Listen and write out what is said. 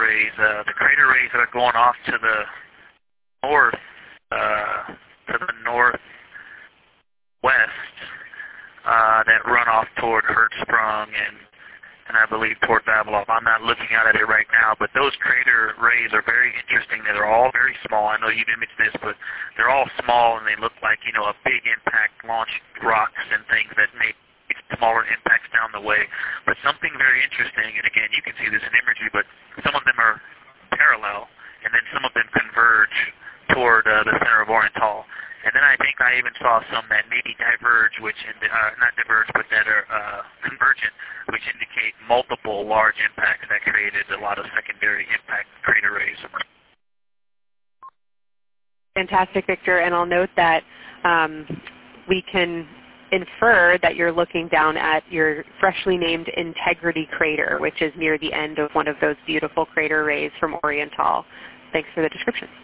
rays. The crater rays that are going off to the north, northwest, that run off toward Hertzsprung and I believe toward Vavilov. I'm not looking at it right now, but those crater rays are very interesting. They're all very small. I know you've imaged this, but they're all small and they look like, a big impact launched rocks and things that make smaller impacts down the way. But something very interesting, and again, you can see this in imagery, but some of them are parallel, and then some of them converge toward the center of Oriental. And then I think I even saw some that maybe diverge, not diverge, but that are convergent, which indicate multiple large impacts that created a lot of secondary impact crater rays. Fantastic, Victor. And I'll note that we can infer that you're looking down at your freshly named Integrity crater, which is near the end of one of those beautiful crater rays from Oriental. Thanks for the description.